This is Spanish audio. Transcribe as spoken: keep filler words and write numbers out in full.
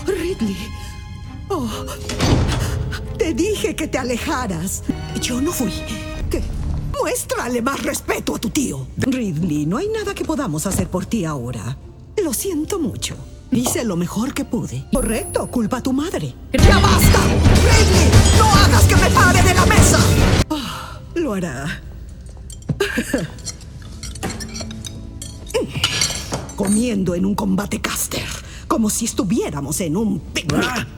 Ridley. Oh, te dije que te alejaras. Yo no fui. ¿Qué? Muéstrale más respeto a tu tío. Ridley, no hay nada que podamos hacer por ti ahora. Lo siento mucho. Hice lo mejor que pude. Correcto, culpa a tu madre. ¡Ya basta! ¡Ridley! ¡No hagas que me pare de la mesa! Oh, lo hará. Comiendo en un combate caster, como si estuviéramos en un picnic.